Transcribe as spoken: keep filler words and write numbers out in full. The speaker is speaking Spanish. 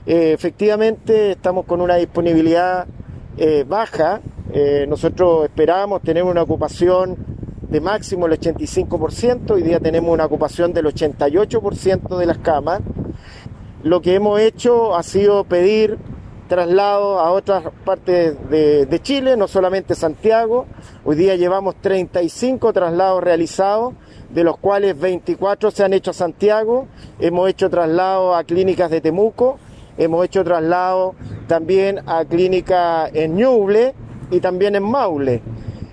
Eh, efectivamente estamos con una disponibilidad eh, baja. Eh, nosotros esperábamos tener una ocupación de máximo el ochenta y cinco por ciento, hoy día tenemos una ocupación del ochenta y ocho por ciento de las camas. Lo que hemos hecho ha sido pedir traslados a otras partes de, de Chile, no solamente Santiago. Hoy día llevamos treinta y cinco traslados realizados, de los cuales veinticuatro se han hecho a Santiago. Hemos hecho traslados a clínicas de Temuco, hemos hecho traslados también a clínicas en Ñuble y también en Maule.